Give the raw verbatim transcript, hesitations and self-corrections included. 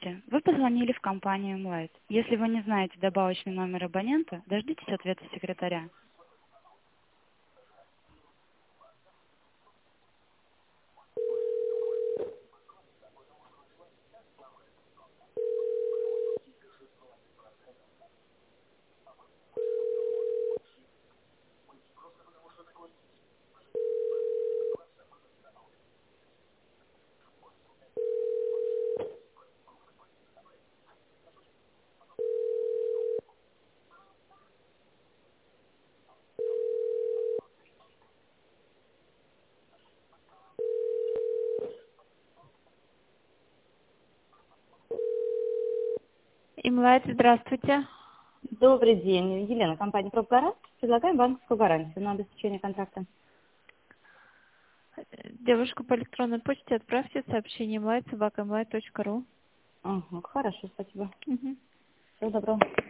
Здравствуйте. Вы позвонили в компанию Light. Если вы не знаете добавочный номер абонента, дождитесь ответа секретаря. Имлайт, здравствуйте. Добрый день, Елена, компания «Пробгарант». Предлагаем банковскую гарантию на обеспечение контракта. Девушка, по электронной почте отправьте сообщение imlight собака imlight точка ру. Ага, хорошо, спасибо. Мгм. Всего доброго.